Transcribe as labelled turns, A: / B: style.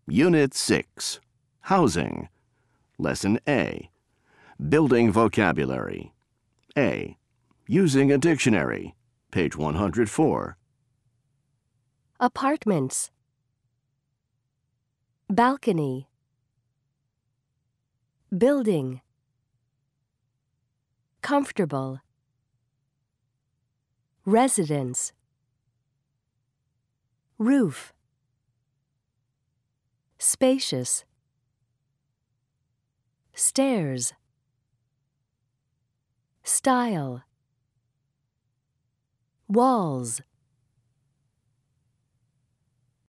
A: Unit 6, Housing. Lesson A, Building Vocabulary. A, Using a dictionary. Page 104.
B: Apartments. Balcony. Building. Comfortable. Residence. Roof. Spacious. Stairs. Style. Walls.